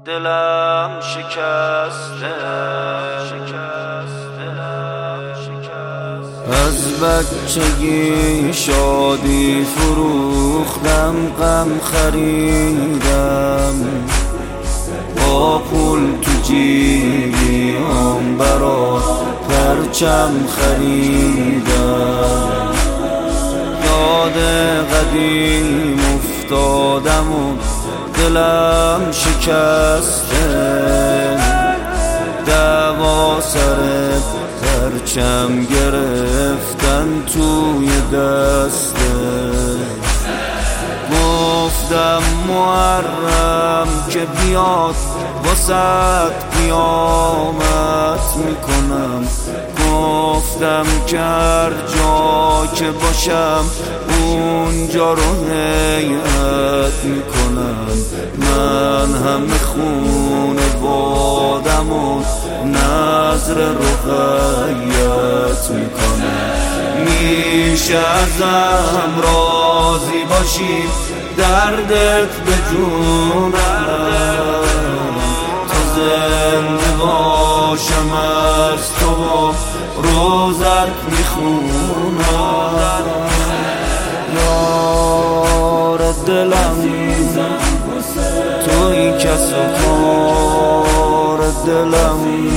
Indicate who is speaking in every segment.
Speaker 1: دلم شکسته از بچگی شادی فروختم، غم خریدم، با پول تو جیبم برات پرچم خریدم. یاد قدیم افتادم و دلم شکسته، دعوا سر پرچم گرفتن توی دسته. گفتم محرم که بیاد واسط قیامت میکنم، گفتم که هر جا که باشم اونجا رو هیئت میکنم. من همه خونه بادم و نظر رقیت میکنم. میشه ازم راضی باشی دردت به جونم، تا زنده باشم از تو و روزت میخونم. یار دلم توی کس و کار دلم،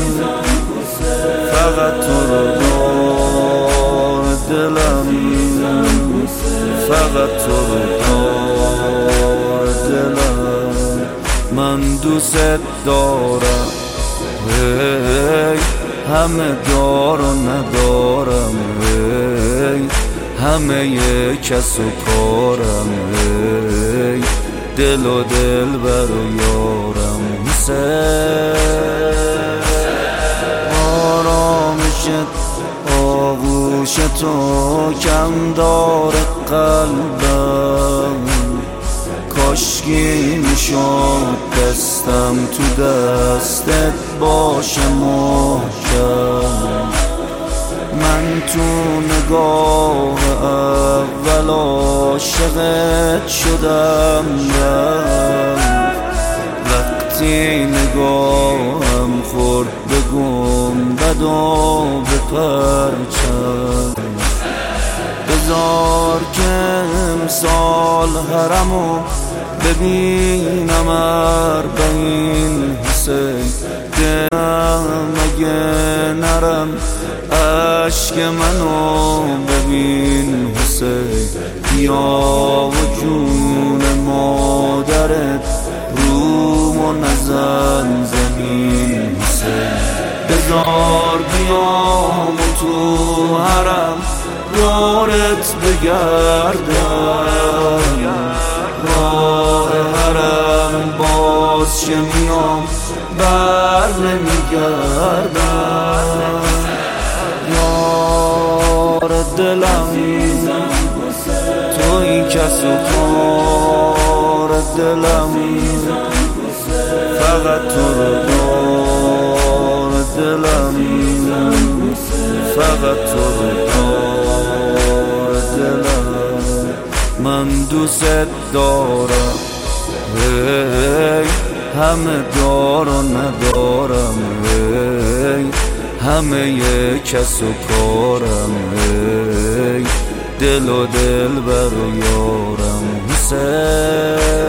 Speaker 1: فقط تو رو دار دلم، فقط تو رو دار دلم. من دوست دارم، هی همه دار و ندارم، هی همه کس و کارم، هی دل و دل بر و یارم. حسین آرامشت آغوش تو کم داره قلبم، کاشکی میشد دستم تو دستت باشه محکم. من تو نگاه اول عاشقت شدم، وقتی نگاهم خورد به گنبد و به پرچم. بذار که امسال حرمو ببینم اربعین حسین، دلم اگه نرم عشق منو ببین حسین. بیا و جون مادرت رومو نزن زمین حسین. بذار بیام و تو حرم دورت بگردم، راه حرم باز چه میام بر نمیگردم. یار دلم توی کس و کار دلم، فقط تو رو دار دلم، فقط تو رو دار دلم. من دوست دارم، هی همه دار و ندارم، هی همه کس و کارم، هی دل و دل بر و یارم. حسین